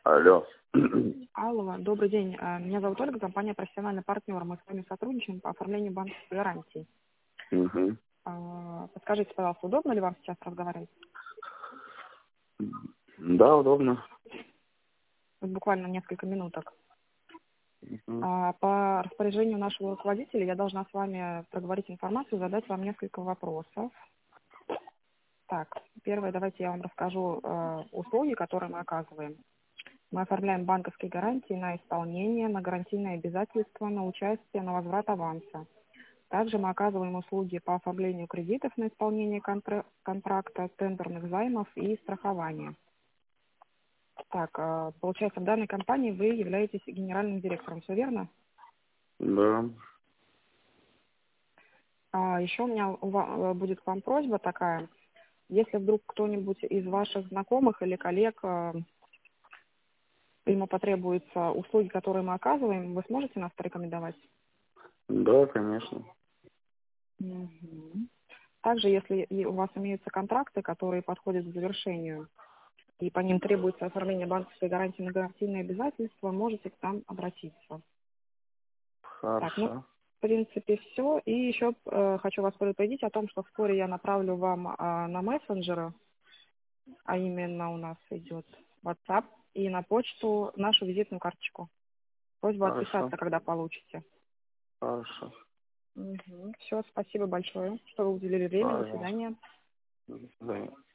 Алло. Алло, добрый день. Меня зовут Ольга, компания «Профессиональный партнер». Мы с вами сотрудничаем по оформлению банковской гарантии. Угу. Подскажите, пожалуйста, удобно ли вам сейчас разговаривать? Да, удобно. Вот буквально несколько минуток. Угу. По распоряжению нашего руководителя я должна с вами проговорить информацию, задать вам несколько вопросов. Так, первое, давайте я вам расскажу услуги, которые мы оказываем. Мы оформляем банковские гарантии на исполнение, на гарантийные обязательства, на участие, на возврат аванса. Также мы оказываем услуги по оформлению кредитов на исполнение контракта, тендерных займов и страхования. Так, получается, в данной компании вы являетесь генеральным директором, все верно? Да. Еще у меня будет к вам просьба такая. Если вдруг кто-нибудь из ваших знакомых или коллег, ему потребуются услуги, которые мы оказываем, вы сможете нас порекомендовать? Да, конечно. Мгм. Также, если у вас имеются контракты, которые подходят к завершению, и по ним требуется оформление банковской гарантии на гарантийные обязательства, можете к нам обратиться. Так, Хорошо. в принципе, все. И еще хочу вас предупредить о том, что вскоре я направлю вам на мессенджеры, а именно у нас идет WhatsApp, и на почту нашу визитную карточку. Просьбу Хорошо. отписаться, когда получите. Хорошо. Все, спасибо большое, что вы уделили время. До Пожалуйста. свидания. До свидания.